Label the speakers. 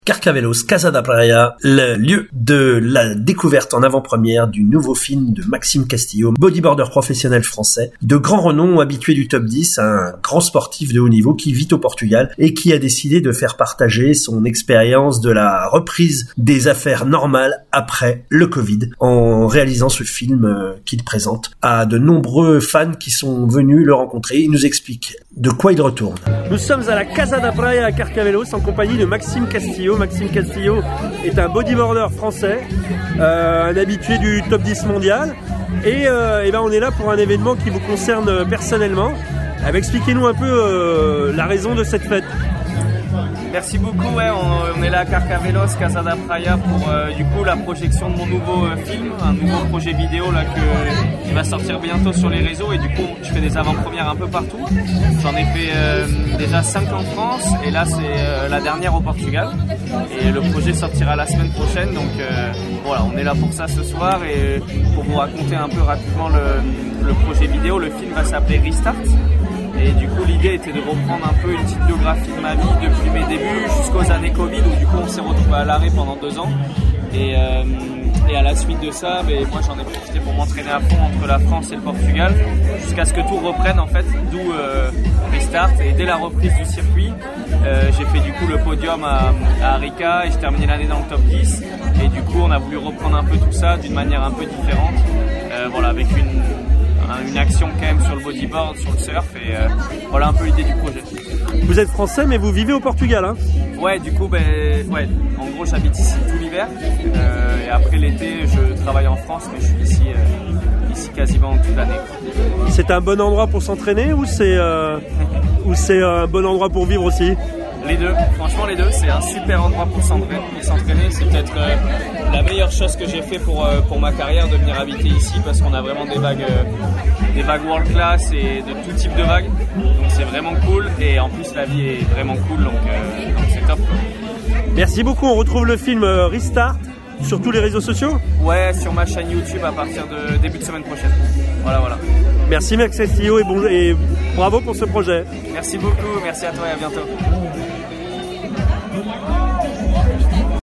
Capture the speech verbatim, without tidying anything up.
Speaker 1: Carcavelos, Casa da Praia, le lieu de la découverte en avant-première du nouveau film de Maxime Castillo, bodyboarder professionnel français, de grand renom, habitué du top dix, un grand sportif de haut niveau qui vit au Portugal et qui a décidé de faire partager son expérience de la reprise des affaires normales après le Covid en réalisant ce film qu'il présente à de nombreux fans qui sont venus le rencontrer. Il nous explique de quoi il retourne.
Speaker 2: Nous sommes à la Casa da Praia à Carcavelos en compagnie de Maxime Castillo. Maxime Castillo est un bodyboarder français, euh, un habitué du top dix mondial. Et, euh, et ben on est là pour un événement qui vous concerne personnellement. Alors, expliquez-nous un peu euh, la raison de cette fête.
Speaker 3: Merci beaucoup, ouais, on, on est là à Carcavelos, Casa da Praia pour euh, du coup la projection de mon nouveau euh, film, un nouveau projet vidéo là que, qui va sortir bientôt sur les réseaux et du coup je fais des avant-premières un peu partout. J'en ai fait euh, déjà cinq en France et là c'est euh, la dernière au Portugal et le projet sortira la semaine prochaine donc euh, voilà on est là pour ça ce soir et pour vous raconter un peu rapidement le, le projet vidéo, le film va s'appeler Restart. Et du coup l'idée était de reprendre un peu une petite biographie de ma vie depuis mes débuts jusqu'aux années Covid où du coup on s'est retrouvé à l'arrêt pendant deux ans et, euh, et à la suite de ça ben, moi j'en ai profité pour m'entraîner à fond entre la France et le Portugal jusqu'à ce que tout reprenne en fait, d'où euh, Restart. Et dès la reprise du circuit euh, j'ai fait du coup le podium à, à Arica et j'ai terminé l'année dans le top dix et du coup on a voulu reprendre un peu tout ça d'une manière un peu différente, euh, voilà avec une une action quand même sur le bodyboard, sur le surf et euh, voilà un peu l'idée du projet.
Speaker 2: Vous êtes français mais vous vivez au Portugal hein?
Speaker 3: Ouais du coup ben, ouais, en gros j'habite ici tout l'hiver euh, et après l'été je travaille en France mais je suis ici, euh, ici quasiment toute l'année.
Speaker 2: C'est un bon endroit pour s'entraîner ou c'est, euh, ou c'est un bon endroit pour vivre aussi?
Speaker 3: Les deux, franchement les deux, c'est un super endroit pour s'entraîner, pour s'entraîner. C'est peut-être euh, la meilleure chose que j'ai fait pour, euh, pour ma carrière de venir habiter ici parce qu'on a vraiment des vagues, euh, des vagues world class et de tout type de vagues. Donc c'est vraiment cool et en plus la vie est vraiment cool donc, euh, donc c'est top.
Speaker 2: Merci beaucoup, on retrouve le film Restart sur tous les réseaux sociaux?
Speaker 3: Ouais, sur ma chaîne YouTube à partir de début de semaine prochaine. Voilà, voilà.
Speaker 2: Merci Max Castillo et, bon, et bravo pour ce projet.
Speaker 3: Merci beaucoup, merci à toi et à bientôt.